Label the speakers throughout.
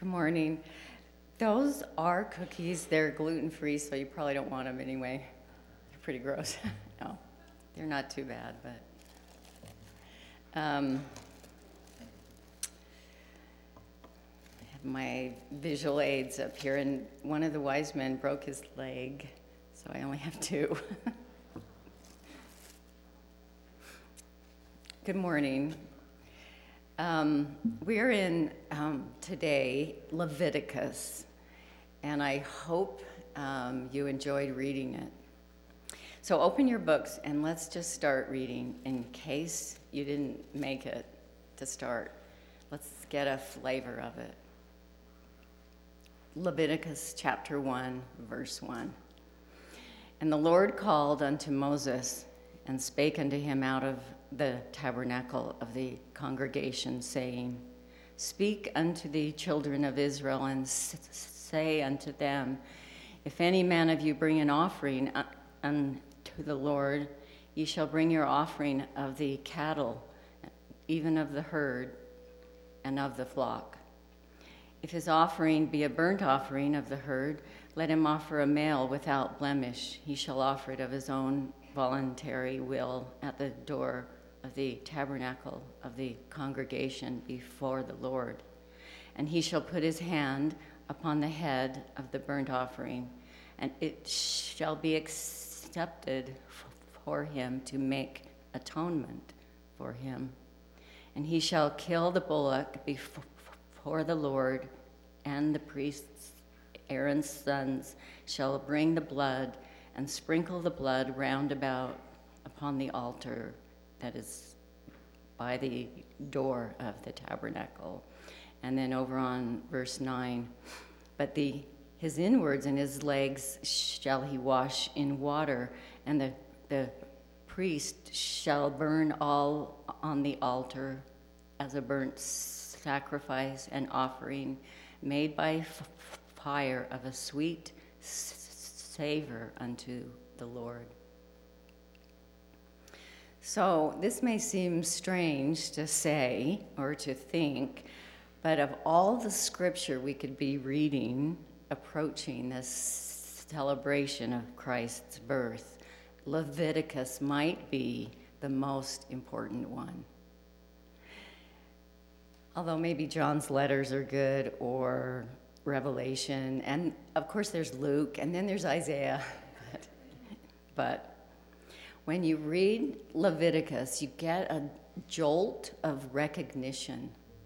Speaker 1: Good morning. Those are cookies. They're gluten-free, so you probably don't want them anyway. They're pretty gross. No, they're not too bad, but I have my visual aids up here, and one of the wise men broke his leg, so I only have two. Good morning. We're in today Leviticus, and I hope you enjoyed reading it. So open your books and let's just start reading in case you didn't make it to start. Let's get a flavor of it. Leviticus chapter 1, verse 1. And the Lord called unto Moses and spake unto him out of the tabernacle of the congregation, saying, Speak unto the children of Israel, and say unto them, If any man of you bring an offering unto the Lord, ye shall bring your offering of the cattle, even of the herd, and of the flock. If his offering be a burnt offering of the herd, let him offer a male without blemish. He shall offer it of his own voluntary will at the door of the tabernacle of the congregation before the Lord. And he shall put his hand upon the head of the burnt offering, and it shall be accepted for him to make atonement for him. And he shall kill the bullock before the Lord, and the priests, Aaron's sons, shall bring the blood and sprinkle the blood round about upon the altar that is by the door of the tabernacle. And then over on verse 9, but his inwards and his legs shall he wash in water, and the priest shall burn all on the altar as a burnt sacrifice and offering made by fire of a sweet savor unto the Lord. So this may seem strange to say or to think, but of all the scripture we could be reading approaching this celebration of Christ's birth, Leviticus might be the most important one. Although maybe John's letters are good, or Revelation, and of course there's Luke, and then there's Isaiah. But when you read Leviticus, you get a jolt of recognition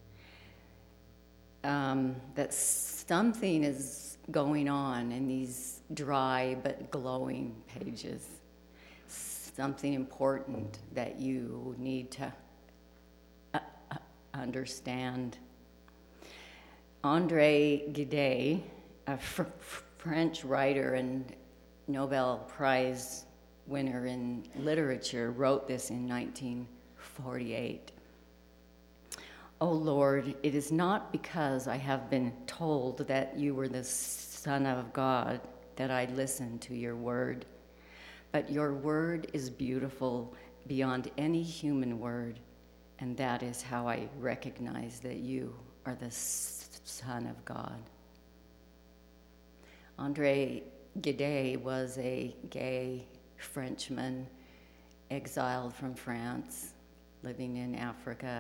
Speaker 1: that something is going on in these dry but glowing pages. Something important that you need to understand. André Gide, a French writer and Nobel Prize winner in literature, wrote this in 1948. O Lord, it is not because I have been told that you were the Son of God that I listen to your word, but your word is beautiful beyond any human word, and that is how I recognize that you are the Son of God. André Gide was a gay Frenchman exiled from France, living in Africa,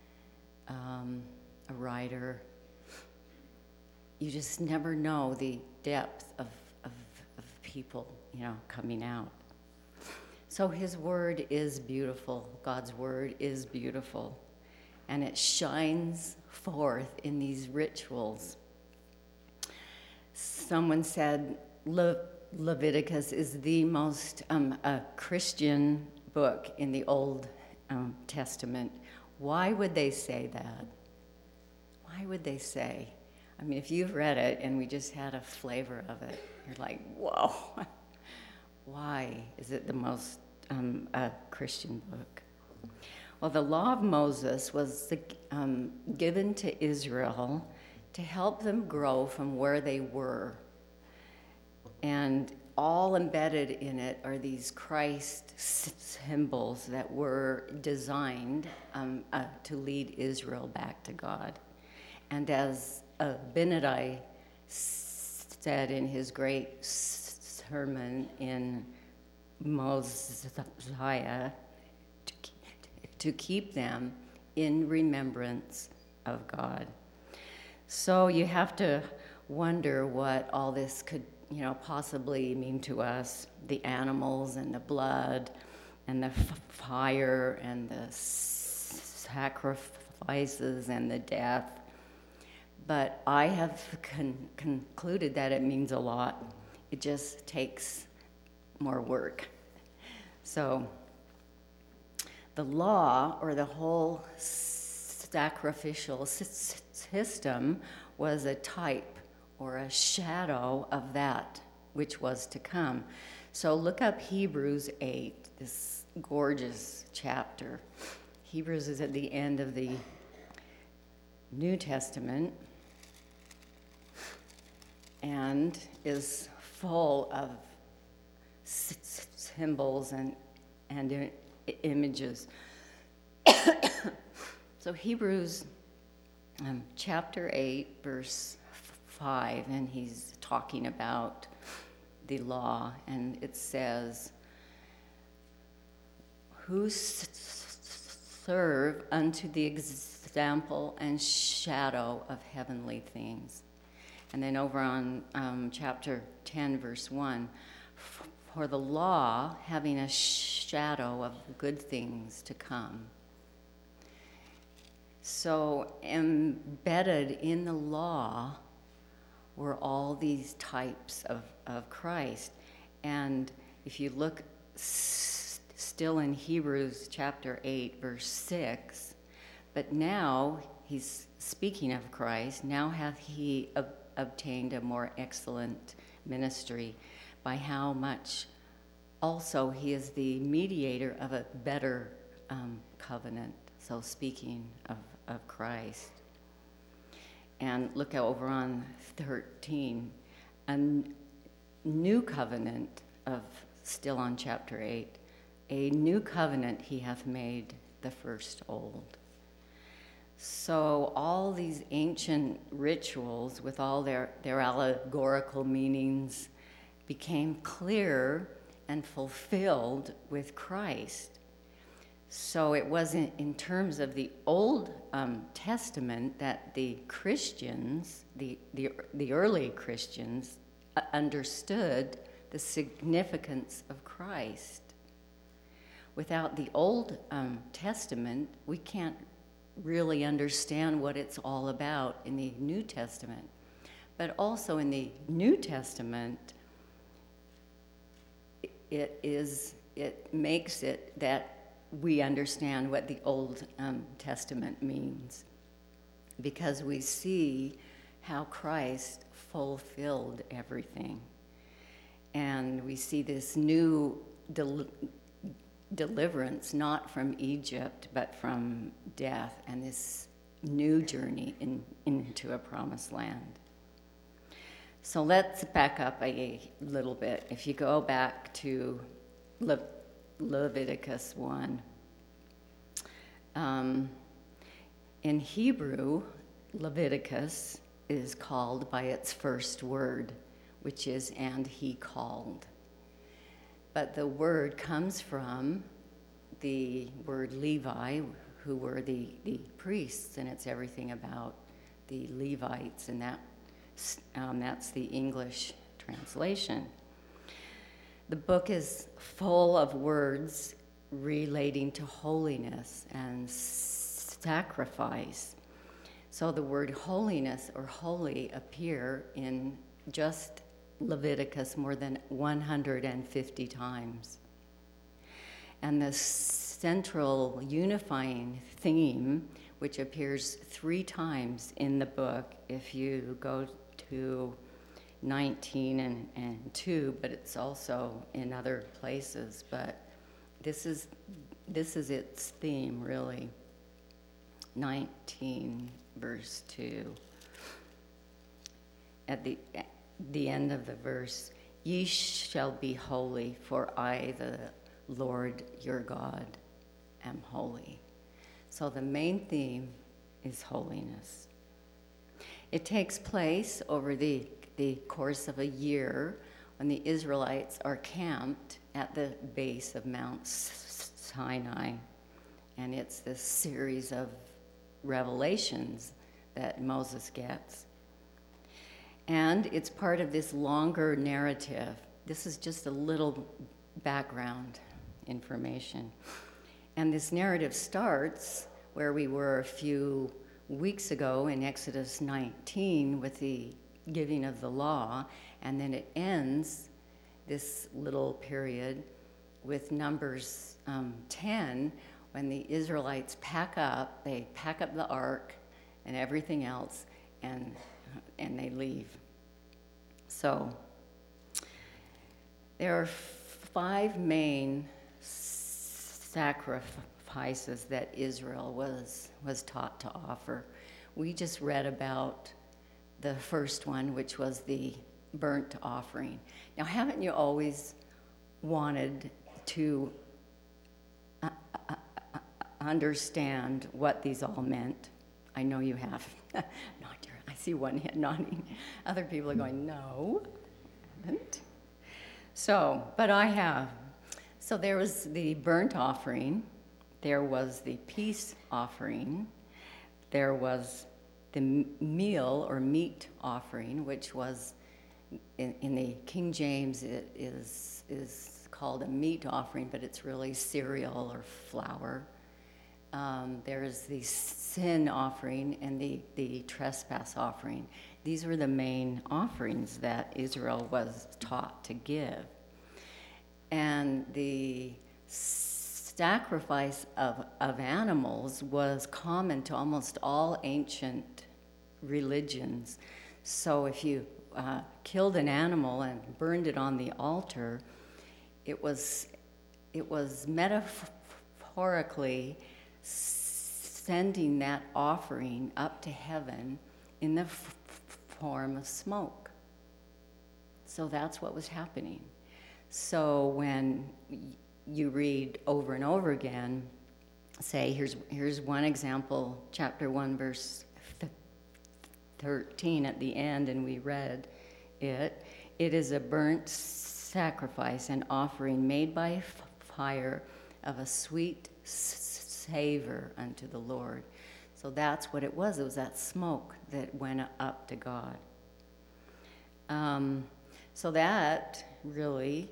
Speaker 1: a writer. You just never know the depth of people, coming out. So his word is beautiful. God's word is beautiful. And it shines forth in these rituals. Someone said Leviticus is the most Christian book in the Old Testament. Why would they say that? Why would they say? I mean, if you've read it and we just had a flavor of it, you're like, whoa. Why is it the most Christian book? Well, the law of Moses was given to Israel to help them grow from where they were. And all embedded in it are these Christ symbols that were designed to lead Israel back to God. And as Abinadi said in his great sermon in Mosiah to keep them in remembrance of God. So you have to wonder what all this could, possibly mean to us. The animals and the blood and the fire and the sacrifices and the death. But I have concluded that it means a lot. It just takes more work. So the law, or the whole sacrificial system, was a type or a shadow of that which was to come. So look up Hebrews 8, this gorgeous chapter. Hebrews is at the end of the New Testament and is full of symbols and images. So Hebrews chapter 8, verse 5, and he's talking about the law, and it says, who serve unto the example and shadow of heavenly things. And then over on chapter 10, verse 1, for the law having a shadow of good things to come. So embedded in the law were all these types of Christ. And if you look still in Hebrews chapter 8, verse 6, but now he's speaking of Christ, now hath he obtained a more excellent ministry, by how much also he is the mediator of a better covenant. So speaking of Christ. And look over on 13, a new covenant still on chapter 8, a new covenant he hath made the first old. So all these ancient rituals with all their allegorical meanings became clear and fulfilled with Christ. So it wasn't in terms of the Old Testament that the Christians, the early Christians, understood the significance of Christ. Without the Old Testament, we can't really understand what it's all about in the New Testament. But also in the New Testament, it makes it that we understand what the Old Testament means, because we see how Christ fulfilled everything. And we see this new deliverance, not from Egypt, but from death, and this new journey into a promised land. So let's back up a little bit. If you go back to Leviticus 1. In Hebrew, Leviticus is called by its first word, which is, and he called. But the word comes from the word Levi, who were the priests, and it's everything about the Levites, and that's the English translation. The book is full of words relating to holiness and sacrifice. So the word holiness or holy appear in just Leviticus more than 150 times. And the central unifying theme, which appears 3 times in the book, if you go to 19 and 2, but it's also in other places. But this is its theme, really. 19, verse 2. At the end of the verse, ye shall be holy, for I, the Lord your God, am holy. So the main theme is holiness. It takes place over the course of a year when the Israelites are camped at the base of Mount Sinai. And it's this series of revelations that Moses gets. And it's part of this longer narrative. This is just a little background information. And this narrative starts where we were a few weeks ago in Exodus 19 with the giving of the law, and then it ends this little period with Numbers 10, when the Israelites they pack up the ark and everything else, and they leave. So there are 5 main sacrifices that Israel was taught to offer. We just read about the first one, which was the burnt offering. Now, haven't you always wanted to understand what these all meant? I know you have. I see one head nodding. Other people are going, no, I haven't. So, but I have. So there was the burnt offering, there was the peace offering, there was the meal or meat offering, which was in the King James it is called a meat offering, but it's really cereal or flour. There's the sin offering and the trespass offering. These were the main offerings that Israel was taught to give. And the sacrifice of animals was common to almost all ancient religions. So if you killed an animal and burned it on the altar, it was metaphorically sending that offering up to heaven in the form of smoke. So that's what was happening. So when you read over and over again, say, here's one example, chapter 1, verse 13 at the end, and we read it. It is a burnt sacrifice, an offering made by fire of a sweet savor unto the Lord. So that's what it was. It was that smoke that went up to God. So that really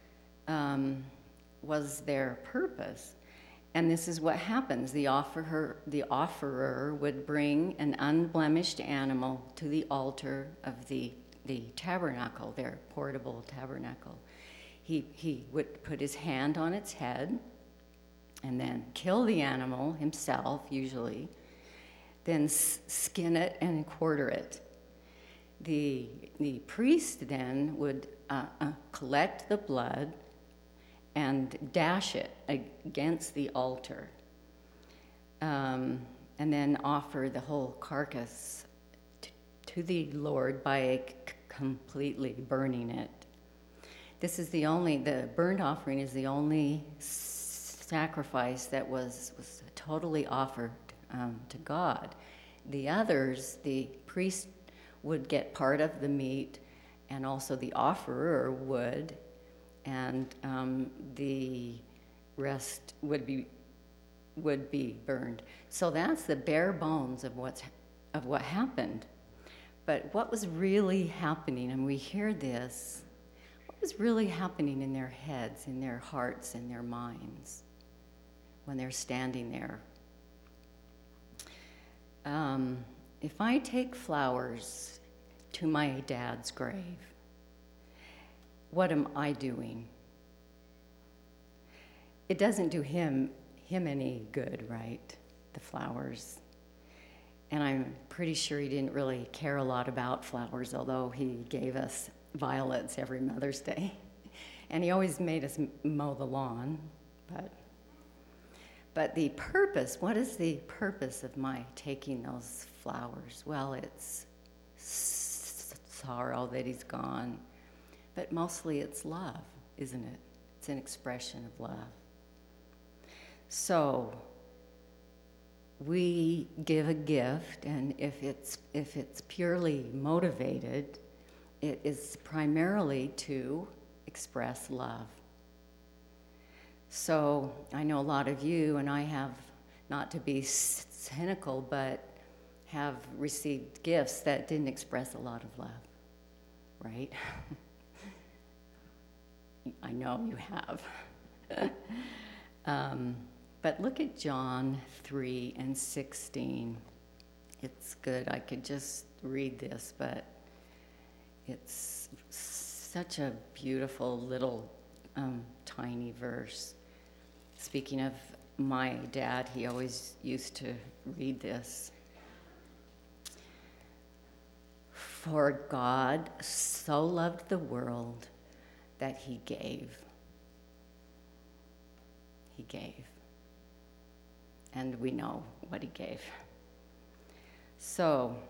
Speaker 1: was their purpose. And this is what happens. The offerer would bring an unblemished animal to the altar of the tabernacle, their portable tabernacle. He would put his hand on its head and then kill the animal himself, usually, then skin it and quarter it. The priest then would collect the blood and dash it against the altar, and then offer the whole carcass to the Lord by completely burning it. The burnt offering is the only sacrifice that was totally offered to God. The others, the priest would get part of the meat, and also the offerer would, and the rest would be burned. So that's the bare bones of what happened. But what was really happening, and we hear this, what was really happening in their heads, in their hearts, in their minds when they're standing there? If I take flowers to my dad's grave, what am I doing? It doesn't do him any good, right? The flowers. And I'm pretty sure he didn't really care a lot about flowers, although he gave us violets every Mother's Day. And he always made us mow the lawn. But the purpose, what is the purpose of my taking those flowers? Well, it's sorrow that he's gone. But mostly it's love, isn't it? It's an expression of love. So we give a gift, and if it's purely motivated, it is primarily to express love. So I know a lot of you, and I have, not to be cynical, but have received gifts that didn't express a lot of love, right? I know you have. But look at John 3:16. It's good. I could just read this, but it's such a beautiful little tiny verse. Speaking of my dad, he always used to read this. For God so loved the world that he gave. He gave. And we know what he gave. So,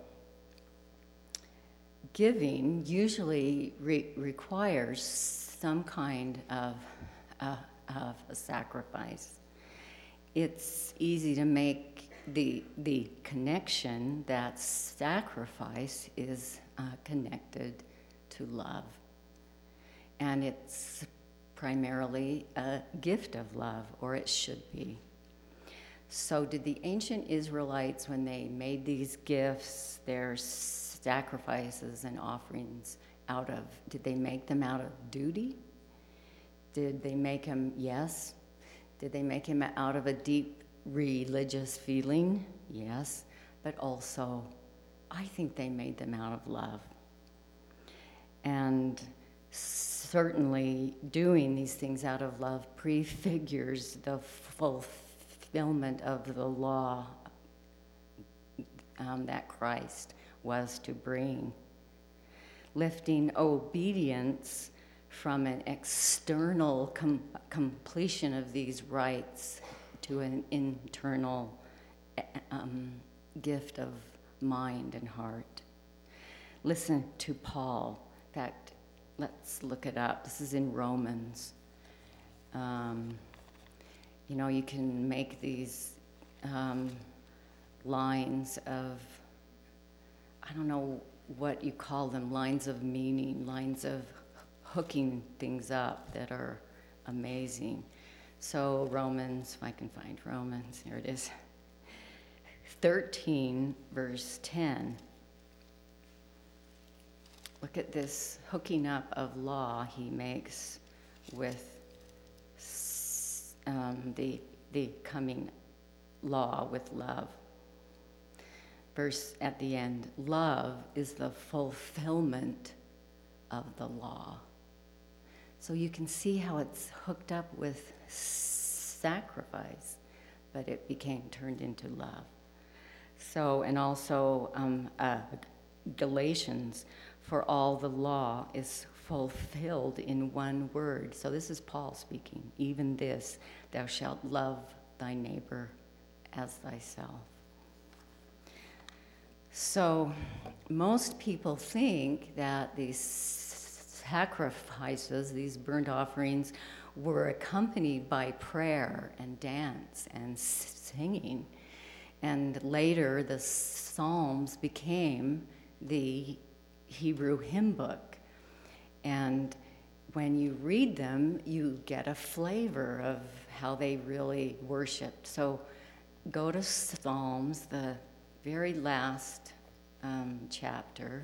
Speaker 1: giving usually requires some kind of a sacrifice. It's easy to make the connection that sacrifice is connected to love. And it's primarily a gift of love, or it should be. So did the ancient Israelites, when they made these gifts, their sacrifices and offerings did they make them out of duty? Did they make them, yes? Did they make him out of a deep religious feeling? Yes. But also, I think they made them out of love. And certainly doing these things out of love prefigures the fulfillment of the law that Christ was to bring. Lifting obedience from an external completion of these rites to an internal gift of mind and heart. Listen to Paul. In fact, let's look it up. This is in Romans. You can make these lines of, I don't know what you call them, lines of meaning, lines of hooking things up that are amazing. So Romans, if I can find Romans, here it is. 13, verse 10. Look at this hooking up of law he makes with the coming law with love. Verse at the end, love is the fulfillment of the law. So you can see how it's hooked up with sacrifice, but it became turned into love. So, and also Galatians, for all the law is fulfilled in one word. So this is Paul speaking. Even this, thou shalt love thy neighbor as thyself. So most people think that these sacrifices, these burnt offerings, were accompanied by prayer and dance and singing. And later the Psalms became the Hebrew hymn book. And when you read them, you get a flavor of how they really worshiped. So go to Psalms, the very last chapter.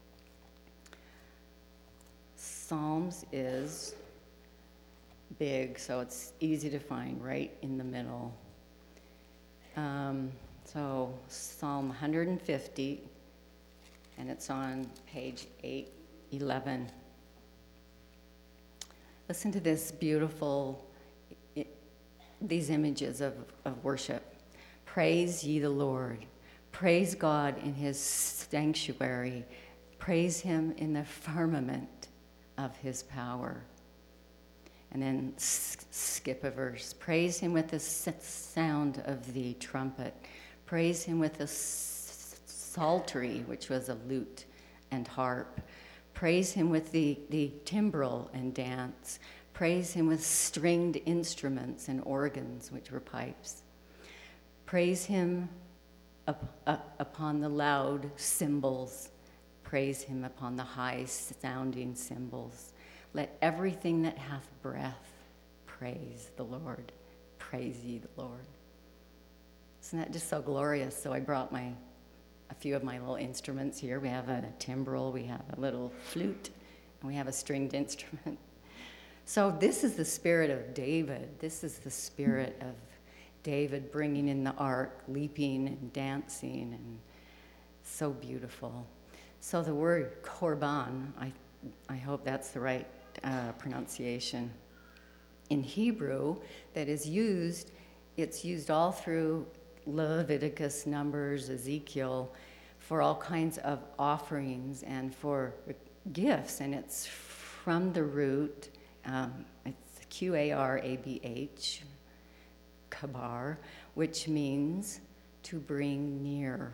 Speaker 1: Psalms is big, so it's easy to find, right in the middle. So Psalm 150, and it's on page 811. Listen to this beautiful, these images of worship. Praise ye the Lord. Praise God in his sanctuary. Praise him in the firmament of his power. And then skip a verse. Praise him with the sound of the trumpet. Praise him with the psaltery, which was a lute and harp. Praise him with the timbrel and dance. Praise him with stringed instruments and organs, which were pipes. Praise him upon the loud cymbals. Praise him upon the high-sounding cymbals. Let everything that hath breath praise the Lord. Praise ye the Lord. Isn't that just so glorious? So I brought a few of my little instruments here. We have a timbrel, we have a little flute, and we have a stringed instrument. So this is the spirit of David. This is the spirit of David bringing in the ark, leaping and dancing, and so beautiful. So the word korban, I hope that's the right pronunciation. In Hebrew, that is used, it's used all through Leviticus, Numbers, Ezekiel, for all kinds of offerings and for gifts, and it's from the root, it's Q-A-R-A-B-H, kabar, which means to bring near.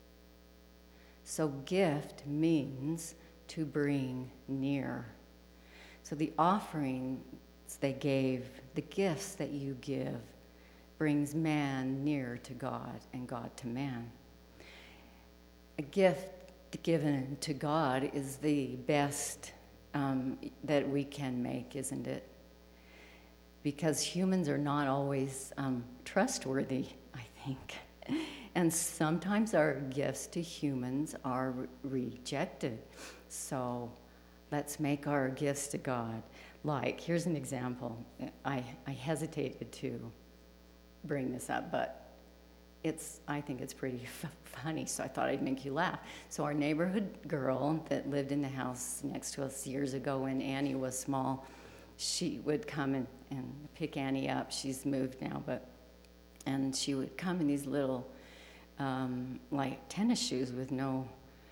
Speaker 1: So gift means to bring near. So the offerings they gave, the gifts that you give, brings man near to God and God to man. A gift given to God is the best that we can make, isn't it? Because humans are not always trustworthy, I think. And sometimes our gifts to humans are rejected. So let's make our gifts to God. Like, here's an example. I hesitated to bring this up, but I think it's pretty funny, so I thought I'd make you laugh. So our neighborhood girl that lived in the house next to us years ago when Annie was small, she would come and pick Annie up. She's moved now, and she would come in these little like tennis shoes with no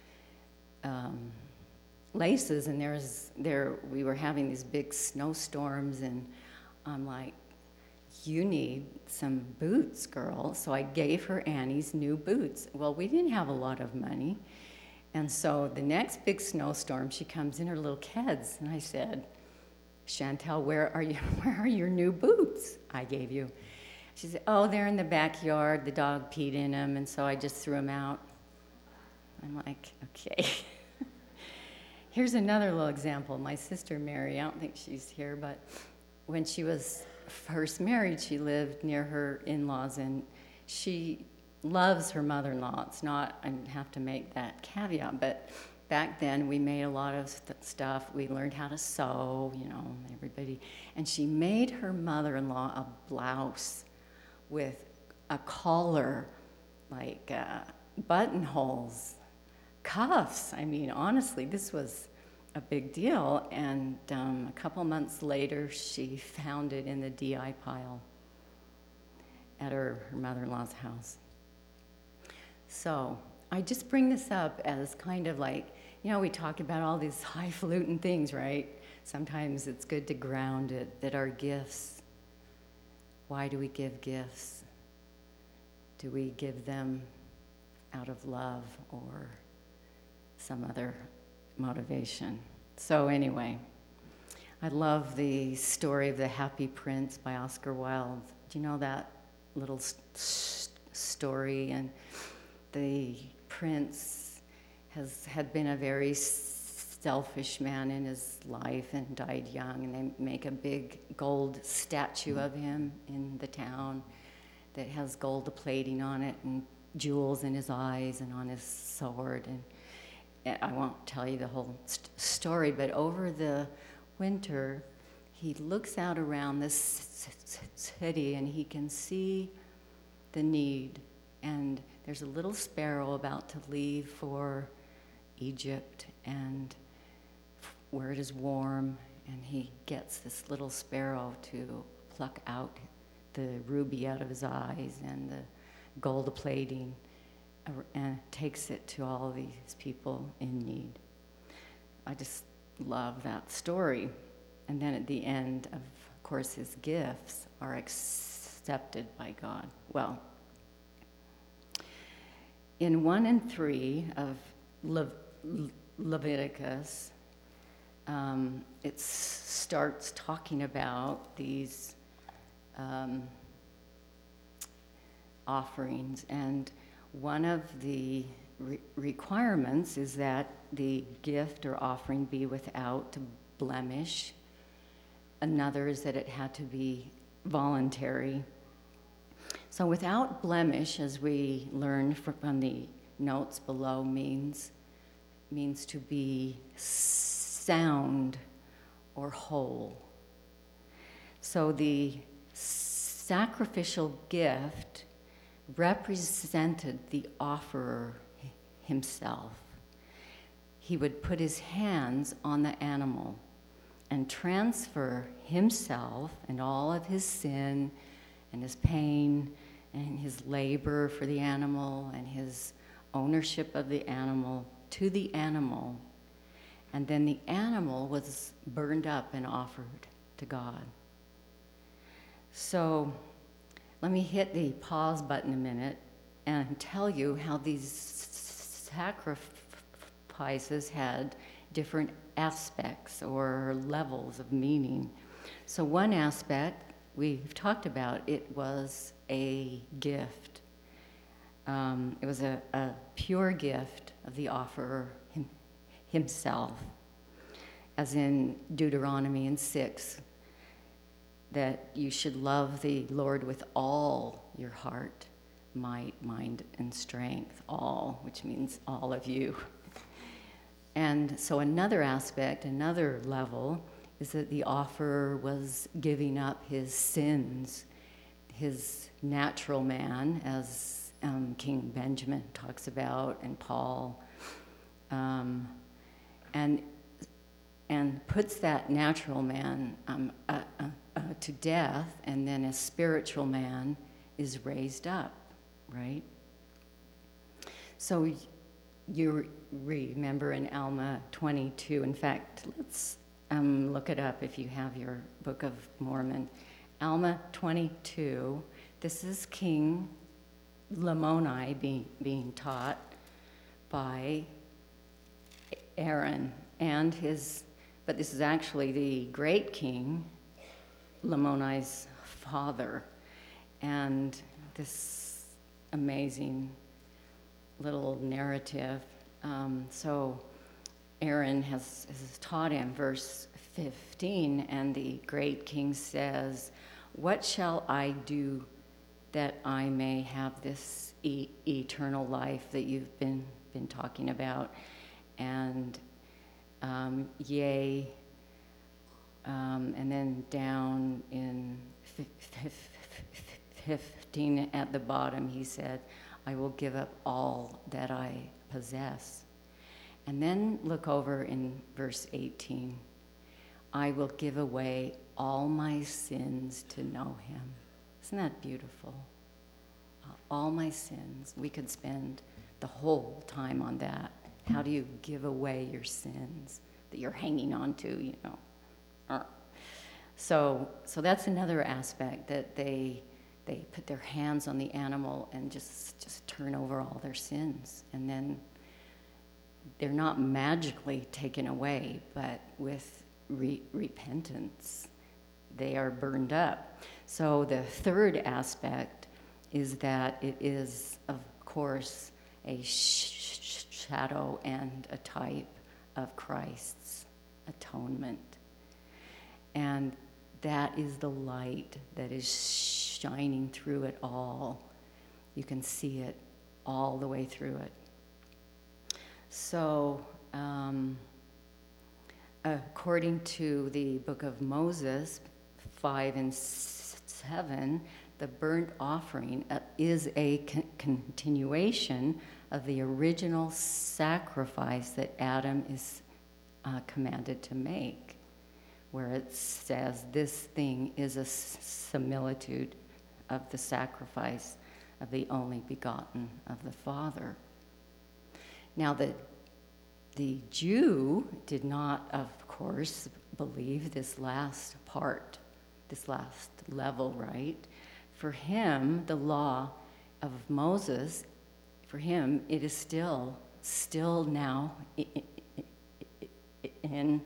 Speaker 1: laces, and we were having these big snowstorms, and I'm like, you need some boots, girl. So I gave her Annie's new boots. Well, we didn't have a lot of money, and so the next big snowstorm, she comes in her little Keds, and I said, Chantel, where are your new boots I gave you? She said, oh, they're in the backyard. The dog peed in them, and so I just threw them out. I'm like, okay. Here's another little example. My sister Mary, I don't think she's here, but when she was first married, she lived near her in-laws, and she loves her mother-in-law. It's not, I have to make that caveat, but back then we made a lot of stuff. We learned how to sew, everybody. And she made her mother-in-law a blouse with a collar, like buttonholes, cuffs. I mean, honestly, this was a big deal. And a couple months later, she found it in the DI pile at her mother-in-law's house. So I just bring this up as kind of like, we talk about all these highfalutin things, right? Sometimes it's good to ground it, that our gifts, why do we give gifts? Do we give them out of love or some other motivation? So anyway, I love the story of The Happy Prince by Oscar Wilde. Do you know that little story? And the prince had been a very selfish man in his life and died young, and they make a big gold statue of him in the town that has gold plating on it and jewels in his eyes and on his sword. And I won't tell you the whole story, but over the winter, he looks out around this city and he can see the need. And there's a little sparrow about to leave for Egypt, and where it is warm, and he gets this little sparrow to pluck out the ruby out of his eyes and the gold plating, and takes it to all these people in need. I just love that story. And then at the end, of course, his gifts are accepted by God. Well, in 1 and 3 of Leviticus, it starts talking about these offerings, and one of the requirements is that the gift or offering be without blemish. Another is that it had to be voluntary. So without blemish, as we learned from the notes below, means to be sound or whole. So the sacrificial gift represented the offerer himself. He would put his hands on the animal and transfer himself and all of his sin and his pain and his labor for the animal and his ownership of the animal to the animal. And then the animal was burned up and offered to God. So let me hit the pause button a minute and tell you how these sacrifices had different aspects or levels of meaning. So one aspect we've talked about, it was a gift. It was a pure gift of the offerer himself, as in Deuteronomy 6, that you should love the Lord with all your heart, might, mind, and strength, all, which means all of you. And so another aspect, another level, is that the offerer was giving up his sins, his natural man, as King Benjamin talks about, and Paul, and puts that natural man to death, and then a spiritual man is raised up, right? So you remember in Alma 22, in fact, let's look it up if you have your Book of Mormon. Alma 22, this is King Lamoni being taught by Aaron and but this is actually the great king, Lamoni's father. And this amazing little narrative. So Aaron has taught him, verse 15, and the great king says, "What shall I do that I may have this eternal life that you've been talking about?" And yea, and then down in 15 at the bottom, he said, "I will give up all that I possess." And then look over in verse 18, "I will give away all my sins to know him." Isn't that beautiful? All my sins. We could spend the whole time on that. How do you give away your sins that you're hanging on to, you know? So that's another aspect, that they put their hands on the animal and just turn over all their sins. And then they're not magically taken away, but with repentance, they are burned up. So the third aspect is that it is, of course, a shadow and a type of Christ's atonement. And that is the light that is shining through it all. You can see it all the way through it. So, according to the book of Moses 5 and 7, the burnt offering is a continuation of the original sacrifice that Adam is commanded to make, where it says this thing is a similitude of the sacrifice of the only begotten of the Father. Now, the Jew did not, of course, believe this last part, this last level, right? For him, the law of Moses, for him, it is still now in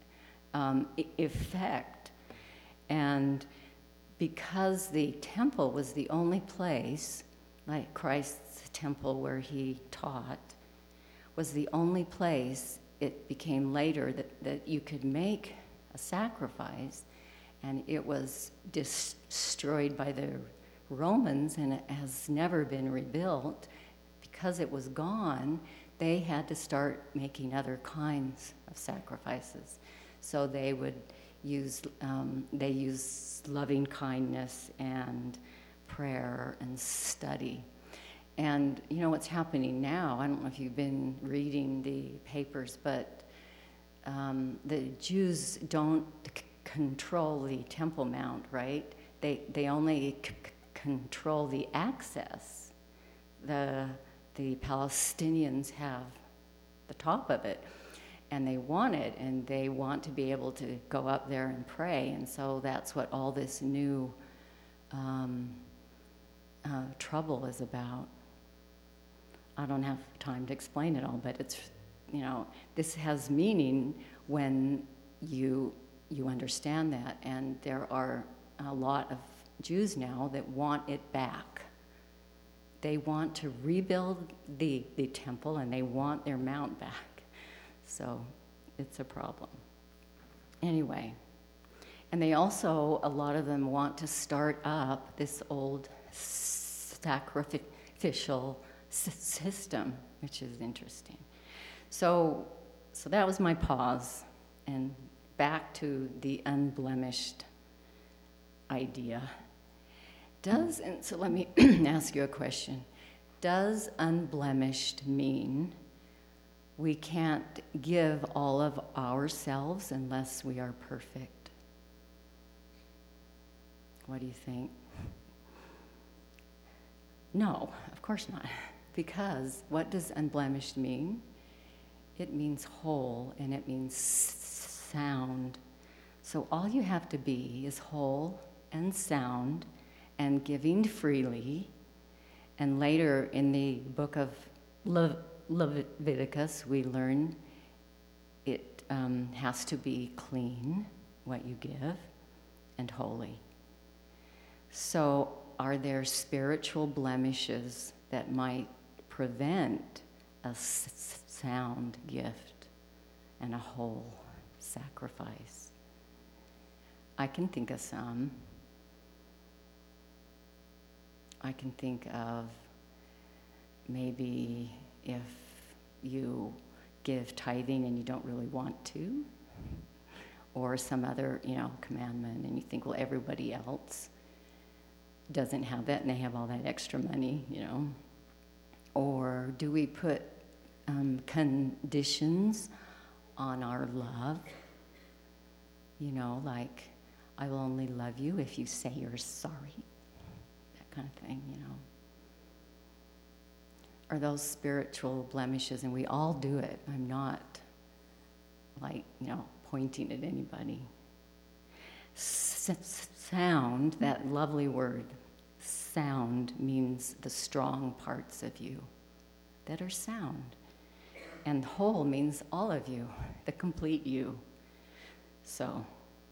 Speaker 1: effect. And because the temple was the only place like Christ's temple where he taught, was the only place it became later that you could make a sacrifice, and it was destroyed by the Romans, and it has never been rebuilt. Because it was gone, they had to start making other kinds of sacrifices. So they would use loving kindness and prayer and study. And you know what's happening now, I don't know if you've been reading the papers, but the Jews don't control the Temple Mount, right? They only control the access. The Palestinians have the top of it, and they want it, and they want to be able to go up there and pray, and so that's what all this new trouble is about. I don't have time to explain it all, but it's, you know, this has meaning when you understand that, and there are a lot of Jews now that want it back. They want to rebuild the temple, and they want their mount back. So it's a problem. Anyway, and they also, a lot of them want to start up this old sacrificial system, which is interesting. So that was my pause, and back to the unblemished idea. So let me ask you a question. Does unblemished mean we can't give all of ourselves unless we are perfect? What do you think? No, of course not. Because what does unblemished mean? It means whole, and it means sound. So all you have to be is whole and sound and giving freely. And later in the book of Leviticus, we learn it has to be clean, what you give, and holy. So are there spiritual blemishes that might prevent a sound gift and a whole sacrifice? I can think of some. I can think of maybe if you give tithing and you don't really want to, or some other, commandment, and you think, well, everybody else doesn't have that and they have all that extra money, Or do we put conditions on our love? Like, I will only love you if you say you're sorry. Kind of thing, Are those spiritual blemishes? And we all do it. I'm not pointing at anybody. Sound, that lovely word, sound, means the strong parts of you that are sound. And whole means all of you, the complete you. So,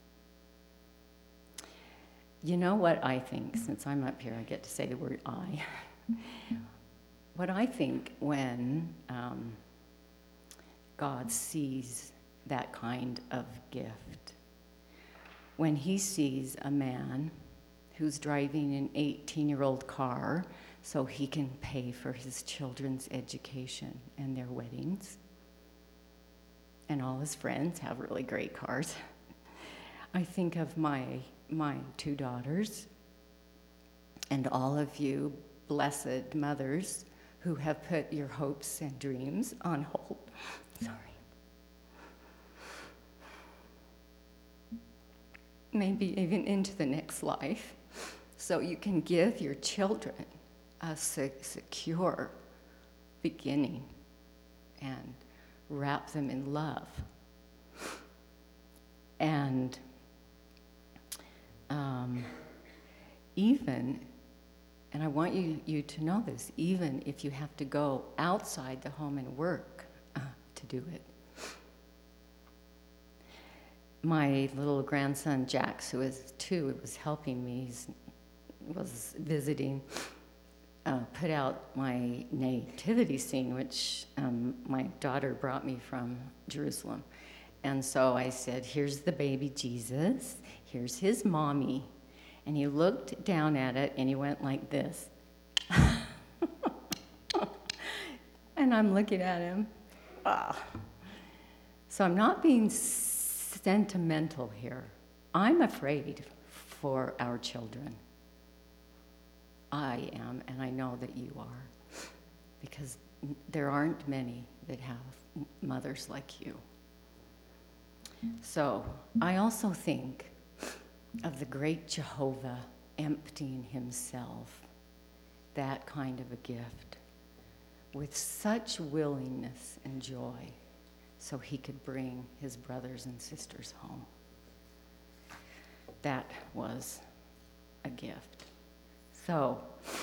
Speaker 1: you know what I think, since I'm up here, I get to say the word I. What I think when God sees that kind of gift, when he sees a man who's driving an 18-year-old car so he can pay for his children's education and their weddings, and all his friends have really great cars, I think of my 2 daughters and all of you blessed mothers who have put your hopes and dreams on hold. Sorry. Maybe even into the next life, so you can give your children a secure beginning and wrap them in love. And and I want you to know this, even if you have to go outside the home and work to do it. My little grandson, Jax, who is 2, was helping me, was visiting. put out my nativity scene, which my daughter brought me from Jerusalem. And so I said, here's the baby Jesus, here's his mommy. And he looked down at it and he went like this. And I'm looking at him. Ah. So I'm not being sentimental here. I'm afraid for our children. I am, and I know that you are, because there aren't many that have mothers like you. So I also think of the great Jehovah emptying himself, that kind of a gift, with such willingness and joy, so he could bring his brothers and sisters home. That was a gift. So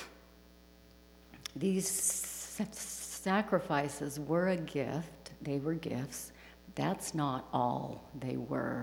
Speaker 1: these sacrifices were a gift. They were gifts. That's not all they were.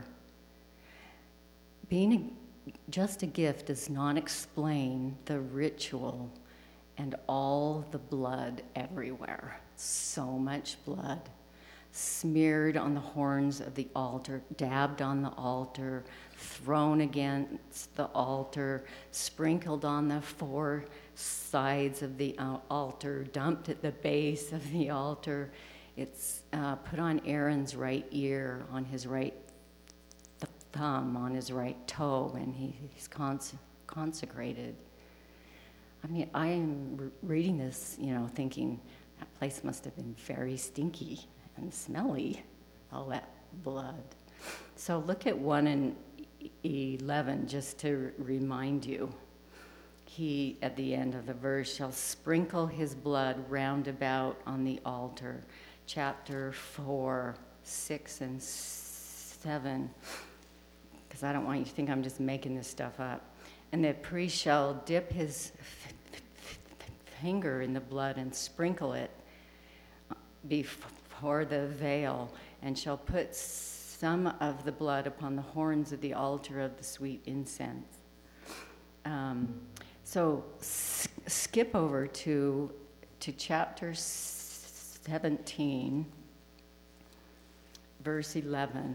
Speaker 1: Being just a gift does not explain the ritual and all the blood everywhere. So much blood smeared on the horns of the altar, dabbed on the altar, thrown against the altar, sprinkled on the four sides of the altar, dumped at the base of the altar. It's put on Aaron's right ear, on his right thumb, on his right toe, and he's consecrated. I mean, I am reading this, thinking that place must have been very stinky and smelly, all that blood. So look at 1:11, just to remind you. He, at the end of the verse, shall sprinkle his blood round about on the altar. Chapter 4, 6, and 7, because I don't want you to think I'm just making this stuff up. And the priest shall dip his finger in the blood and sprinkle it before the veil, and shall put some of the blood upon the horns of the altar of the sweet incense. So skip over to chapter 17, verse 11.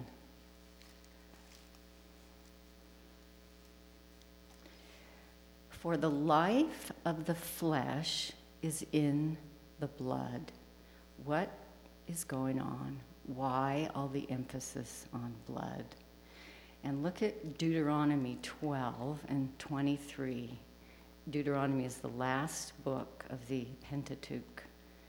Speaker 1: For the life of the flesh is in the blood. What is going on? Why all the emphasis on blood? And look at Deuteronomy 12 and 23. Deuteronomy is the last book of the Pentateuch.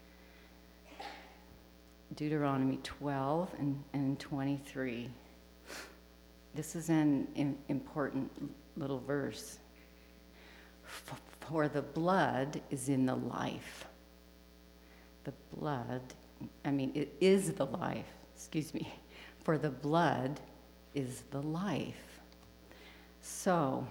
Speaker 1: Deuteronomy 12 and 23. This is an important little verse. For the blood is in the life. The blood, it is the life, For the blood is the life. So,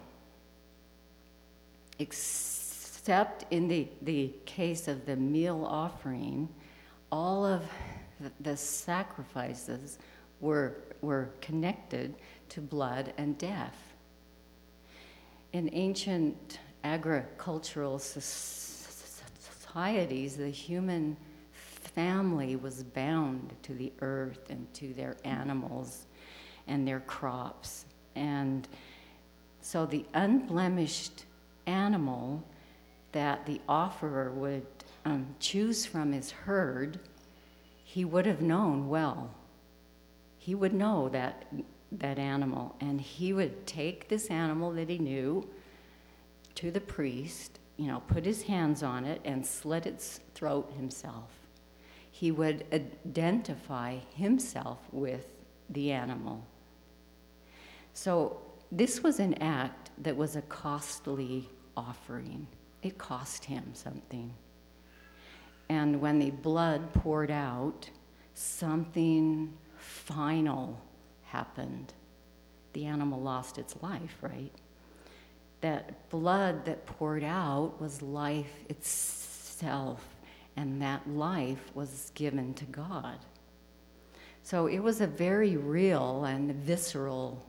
Speaker 1: except in the case of the meal offering, all of the sacrifices were connected to blood and death. In ancient agricultural societies, the human family was bound to the earth and to their animals and their crops. And so the unblemished animal that the offerer would choose from his herd, he would have known well. He would know that animal, and he would take this animal that he knew to the priest, put his hands on it and slit its throat himself. He would identify himself with the animal. So this was an act that was a costly offering. It cost him something. And when the blood poured out, something final happened. The animal lost its life, right? That blood that poured out was life itself, and that life was given to God. So it was a very real and visceral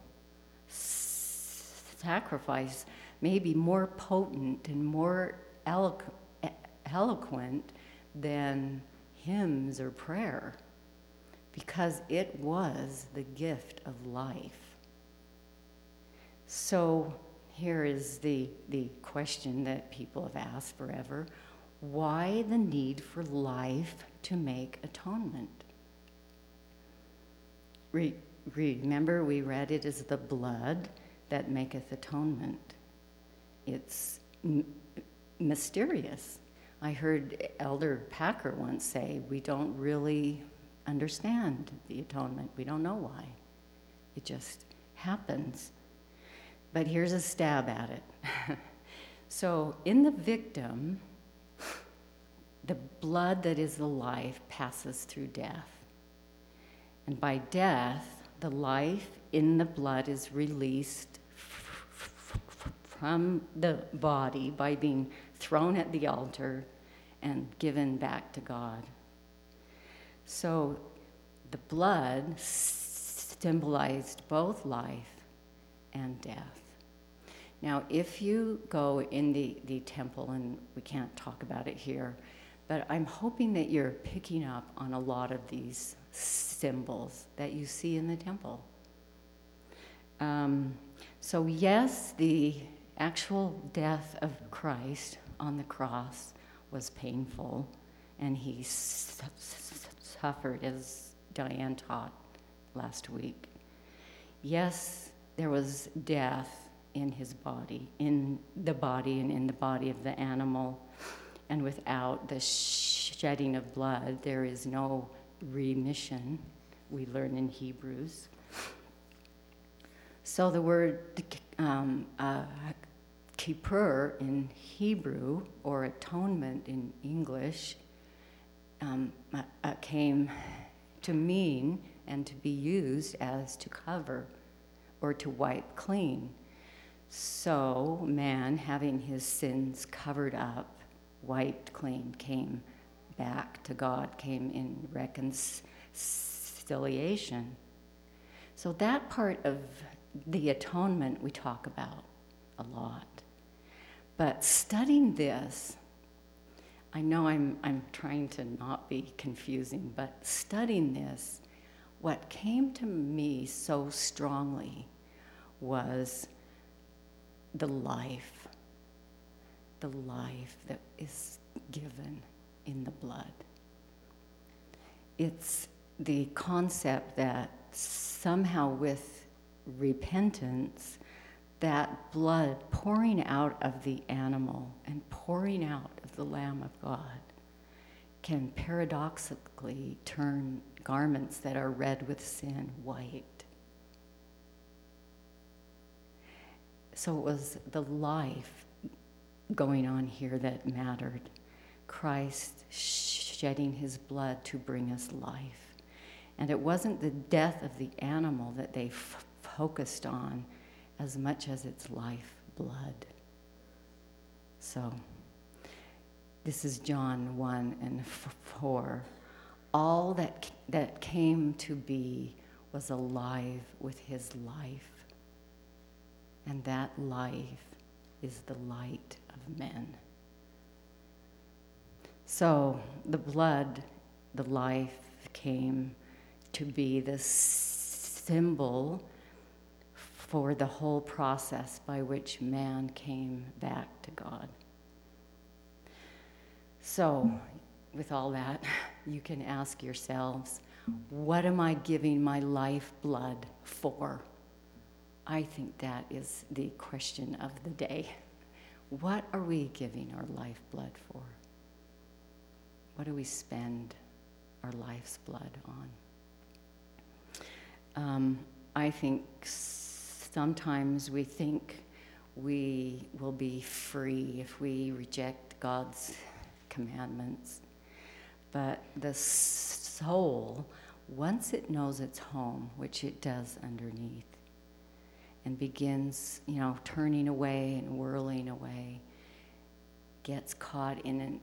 Speaker 1: sacrifice, maybe more potent and more eloquent than hymns or prayer, because it was the gift of life. So here is the question that people have asked forever. Why the need for life to make atonement? Remember, we read it as the blood that maketh atonement. It's mysterious. I heard Elder Packer once say, we don't really understand the atonement. We don't know why. It just happens. But here's a stab at it. So in the victim, the blood that is the life passes through death. And by death, the life in the blood is released from the body by being thrown at the altar and given back to God. So the blood symbolized both life and death. Now, if you go in the temple, and we can't talk about it here, but I'm hoping that you're picking up on a lot of these symbols that you see in the temple. So yes, the actual death of Christ on the cross was painful, and he suffered, as Diane taught last week. Yes, there was death in his body, in the body and in the body of the animal. And without the shedding of blood, there is no remission, we learn in Hebrews. So the word kippur in Hebrew, or atonement in English, came to mean and to be used as to cover or to wipe clean. So man, having his sins covered up, wiped clean, came back to God, came in reconciliation. So that part of the atonement we talk about a lot. But studying this, I know I'm trying to not be confusing, but studying this, what came to me so strongly was the life that is given in the blood. It's the concept that somehow with repentance, that blood pouring out of the animal and pouring out of the Lamb of God can paradoxically turn garments that are red with sin white. So it was the life going on here that mattered. Christ shedding his blood to bring us life. And it wasn't the death of the animal that they focused on as much as its life blood. So this is John 1 and 4. All that came to be was alive with his life. And that life is the light of men. So the blood, the life, came to be the symbol for the whole process by which man came back to God. So, with all that, you can ask yourselves, what am I giving my lifeblood for? I think that is the question of the day. What are we giving our lifeblood for? What do we spend our life's blood on? I think sometimes we think we will be free if we reject God's commandments. But the soul, once it knows its home, which it does underneath, and begins, turning away and whirling away, gets caught in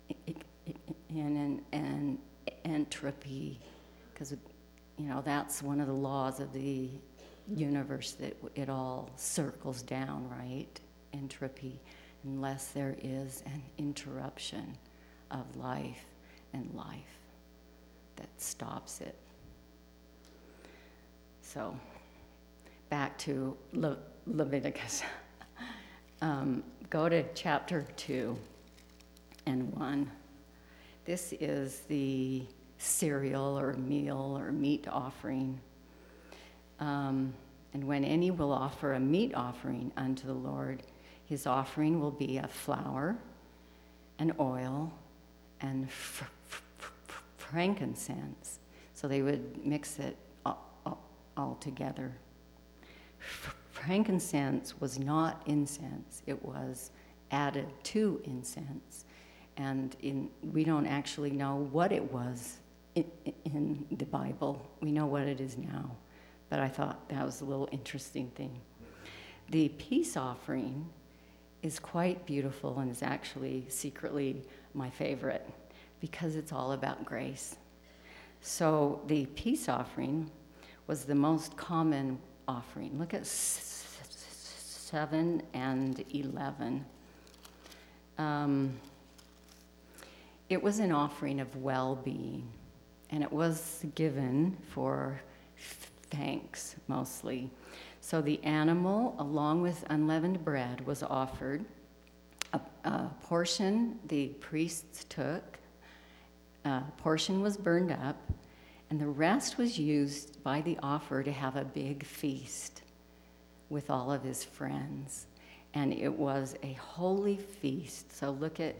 Speaker 1: an entropy, because that's one of the laws of the universe, that it all circles down, right? Entropy, unless there is an interruption of life and life that stops it. So, back to Leviticus. Go to chapter 2 and 1. This is the cereal or meal or meat offering. And when any will offer a meat offering unto the Lord, his offering will be of flour and oil and frankincense. So they would mix it all together. Frankincense was not incense. It was added to incense. And we don't actually know what it was in the Bible. We know what it is now. But I thought that was a little interesting thing. The peace offering is quite beautiful and is actually secretly my favorite because it's all about grace. So the peace offering was the most common offering. Look at 7 and 11. It was an offering of well-being, and it was given for thanks mostly. So the animal, along with unleavened bread, was offered. A portion the priests took, a portion was burned up, and the rest was used by the offerer to have a big feast with all of his friends. And it was a holy feast. So look at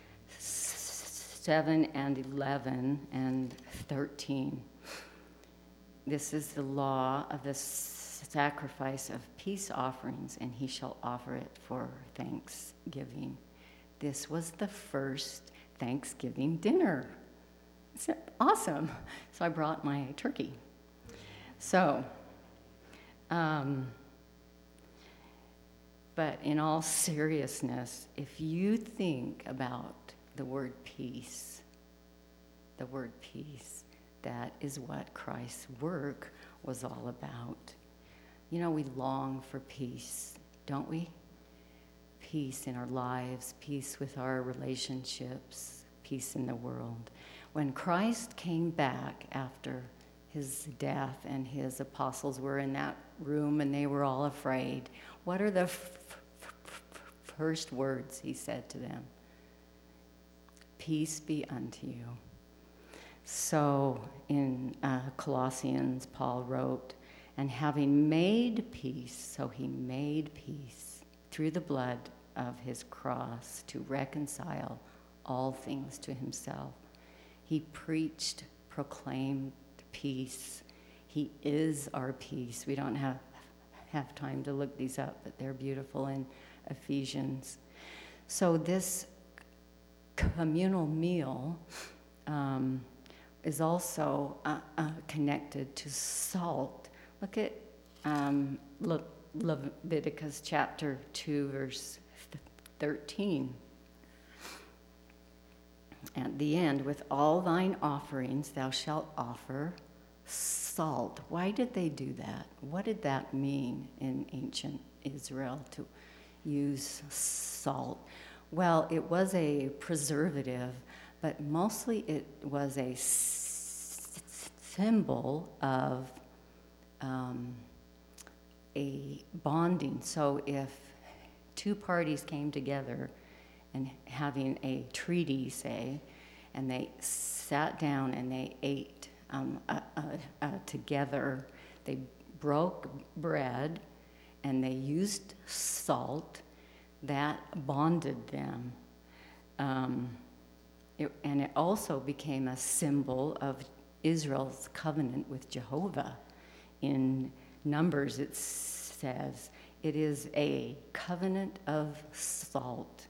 Speaker 1: 7 and 11 and 13. This is the law of the sacrifice of peace offerings, and he shall offer it for thanksgiving. This was the first Thanksgiving dinner. It's awesome. So I brought my turkey. So, but in all seriousness, if you think about the word peace, that is what Christ's work was all about. You know, we long for peace, don't we? Peace in our lives, peace with our relationships, peace in the world. When Christ came back after his death and his apostles were in that room and they were all afraid, what are the first words he said to them? Peace be unto you. So in Colossians, Paul wrote, and having made peace, so he made peace through the blood of his cross to reconcile all things to himself. He preached, proclaimed peace. He is our peace. We don't have time to look these up, but they're beautiful in Ephesians. So this communal meal is also connected to salt. Look at Leviticus chapter 2, verse 13. At the end, with all thine offerings thou shalt offer salt. Why did they do that? What did that mean in ancient Israel to use salt? Well, it was a preservative, but mostly it was a symbol of a bonding. So if two parties came together and having a treaty, say, and they sat down and they ate together, they broke bread and they used salt, that bonded them. And it also became a symbol of Israel's covenant with Jehovah. In Numbers, it says, it is a covenant of salt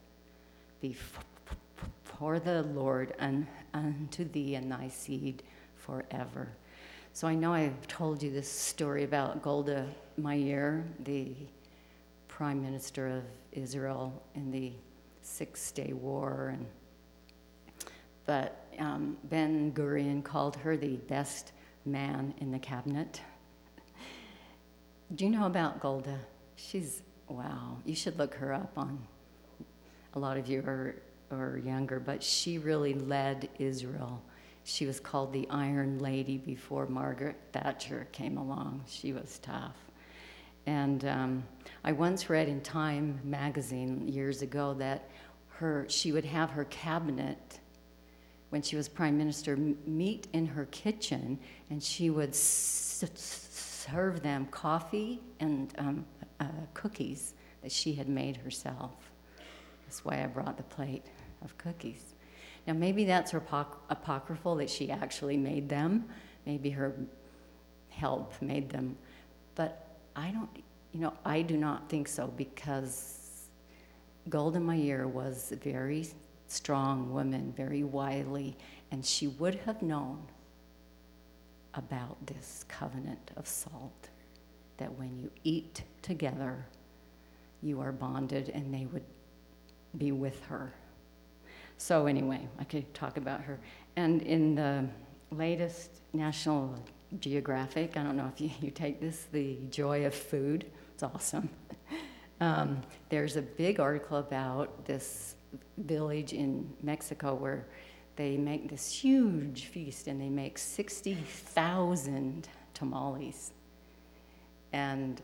Speaker 1: before the Lord unto thee and thy seed forever. So I know I've told you this story about Golda Meir, the Prime Minister of Israel in the Six-Day War, but Ben Gurion called her the best man in the cabinet. Do you know about Golda? She's, wow, you should look her up on, a lot of you are or younger, but she really led Israel. She was called the Iron Lady before Margaret Thatcher came along. She was tough. And I once read in Time magazine years ago that she would have her cabinet, when she was prime minister, meet in her kitchen, and she would serve them coffee and cookies that she had made herself. That's why I brought the plate of cookies. Now, maybe that's apocryphal that she actually made them. Maybe her help made them. But I do not think so, because Golda Meir was a very strong woman, very wily, and she would have known about this covenant of salt, that when you eat together, you are bonded, and they would be with her. So anyway, I could talk about her. And in the latest National Geographic, I don't know if you take this, The Joy of Food, it's awesome. There's a big article about this village in Mexico where they make this huge feast, and they make 60,000 tamales and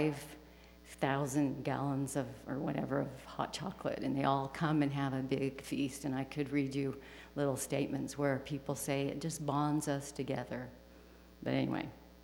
Speaker 1: 5,000 gallons of hot chocolate, and they all come and have a big feast. And I could read you little statements where people say it just bonds us together. But anyway,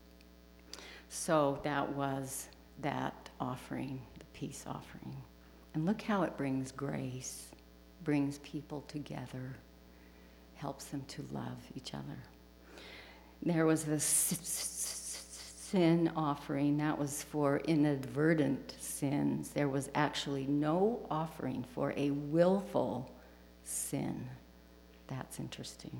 Speaker 1: so that was that offering, the peace offering. And look how it brings grace, brings people together, helps them to love each other. There was the sin offering. That was for inadvertent sins. There was actually no offering for a willful sin. That's interesting.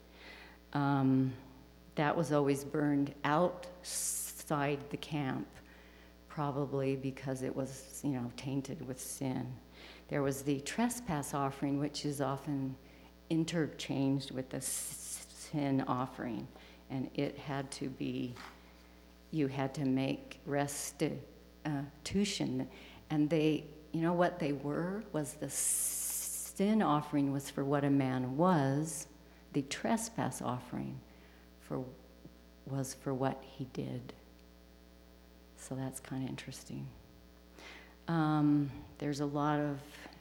Speaker 1: That was always burned outside the camp, probably because it was, tainted with sin. There was the trespass offering, which is often interchanged with the sin offering, and it had to be, you had to make restitution, and what they was the sin offering was for what a man was, the trespass offering was for what he did. So that's kind of interesting. There's a lot of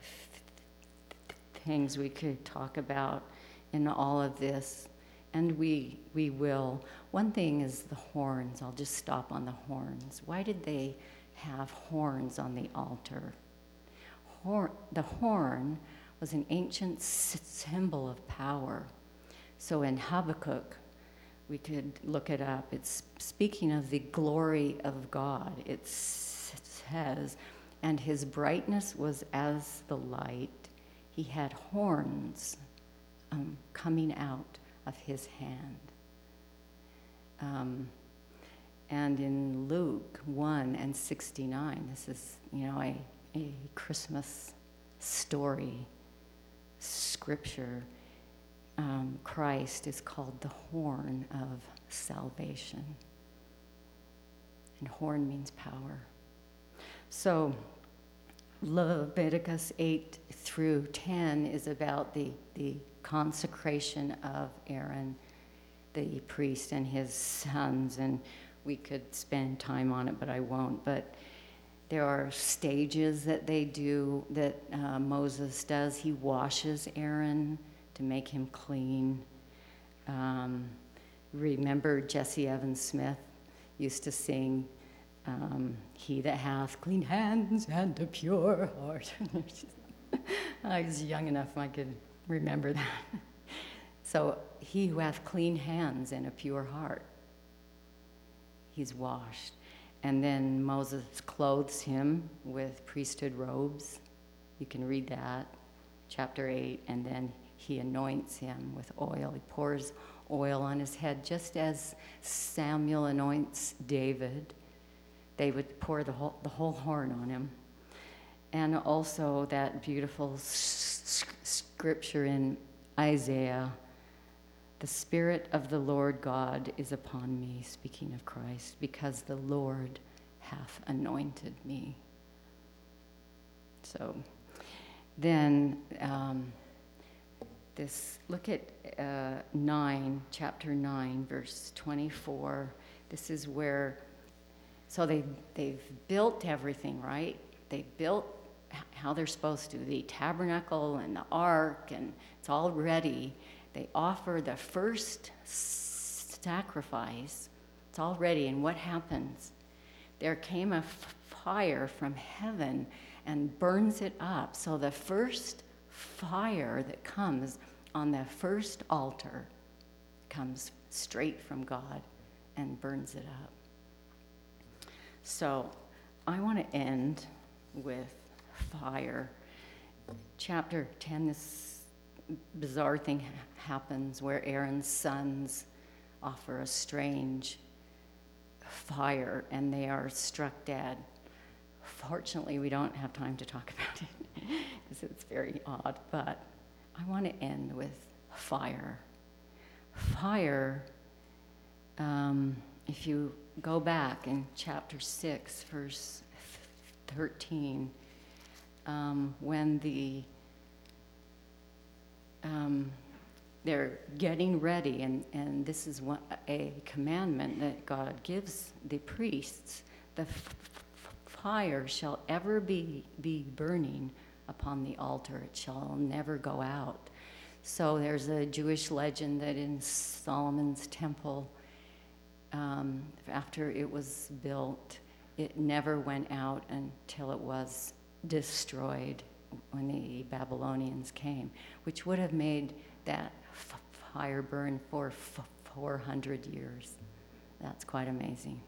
Speaker 1: things we could talk about in all of this, and we will. One thing is the horns. I'll just stop on the horns. Why did they have horns on the altar? The horn was an ancient symbol of power. So in Habakkuk, we could look it up. It's speaking of the glory of God. It says, and his brightness was as the light. He had horns coming out of his hand. And in Luke 1:69, this is, a Christmas story, scripture. Christ is called the horn of salvation. And horn means power. So Leviticus 8-10 is about the consecration of Aaron, the priest, and his sons. And we could spend time on it, but I won't. But there are stages that they do, that Moses does. He washes Aaron to make him clean. Remember Jesse Evans Smith used to sing, he that hath clean hands and a pure heart. I was young enough I could remember that. So he who hath clean hands and a pure heart, he's washed. And then Moses clothes him with priesthood robes. You can read that, chapter 8, and then he anoints him with oil. He pours oil on his head, just as Samuel anoints David. They would pour the whole horn on him. And also that beautiful scripture in Isaiah, the Spirit of the Lord God is upon me, speaking of Christ, because the Lord hath anointed me. So then Look at chapter 9, verse 24. This is where, so they've built everything, right? They built how they're supposed to, the tabernacle and the ark, and it's all ready. They offer the first sacrifice. It's all ready, and what happens? There came a fire from heaven and burns it up. So the first fire that comes on the first altar comes straight from God and burns it up. So I want to end with fire. Chapter 10, this bizarre thing happens where Aaron's sons offer a strange fire and they are struck dead. Fortunately, we don't have time to talk about it because it's very odd, but I want to end with fire. Fire, if you go back in chapter 6, verse 13, when they're getting ready, and this is a commandment that God gives the priests, the fire shall ever be burning upon the altar. It shall never go out. So there's a Jewish legend that in Solomon's temple, after it was built, it never went out until it was destroyed when the Babylonians came, which would have made that fire burn for 400 years. That's quite amazing.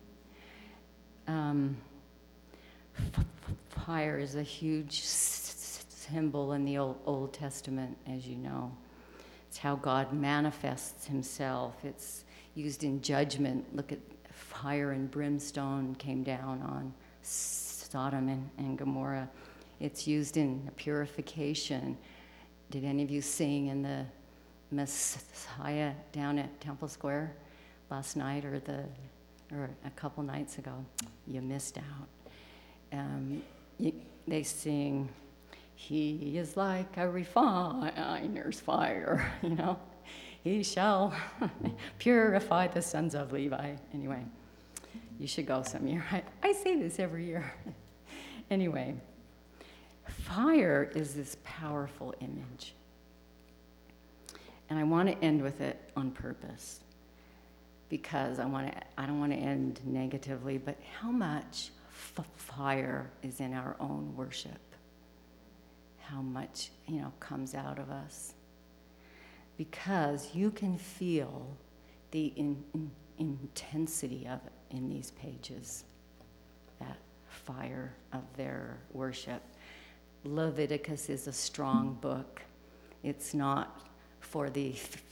Speaker 1: Fire is a huge symbol in the Old Testament, as you know. It's how God manifests himself. It's used in judgment. Look at fire and brimstone came down on Sodom and Gomorrah. It's used in purification. Did any of you sing in the Messiah down at Temple Square last night or a couple nights ago? You missed out. They sing, "He is like a refiner's fire," you know. "He shall purify the sons of Levi." Anyway, you should go some year. I say this every year. Anyway, fire is this powerful image. And I want to end with it on purpose because I don't want to end negatively, but how much fire is in our own worship? How much, comes out of us? Because you can feel the intensity of it in these pages, that fire of their worship. Leviticus is a strong book. It's not for the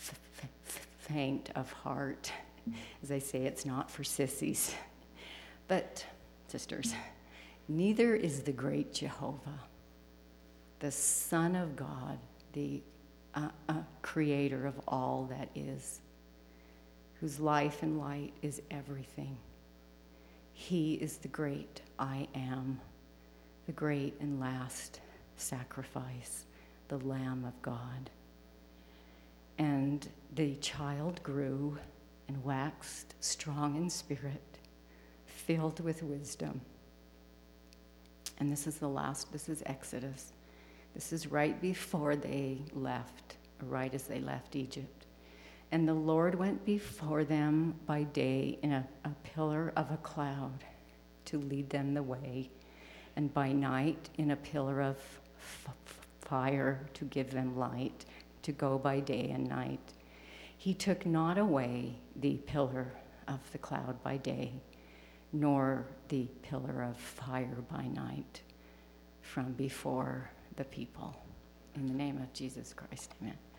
Speaker 1: faint of heart. As I say, it's not for sissies. But, sisters, neither is the great Jehovah, the Son of God, the creator of all that is, whose life and light is everything. He is the great I am, the great and last sacrifice, the Lamb of God. And the child grew and waxed strong in spirit, filled with wisdom. And this is Exodus. This is right before they left, right as they left Egypt. And the Lord went before them by day in a pillar of a cloud to lead them the way, and by night in a pillar of fire to give them light, to go by day and night. He took not away the pillar of the cloud by day, nor the pillar of fire by night from before the people. In the name of Jesus Christ, amen.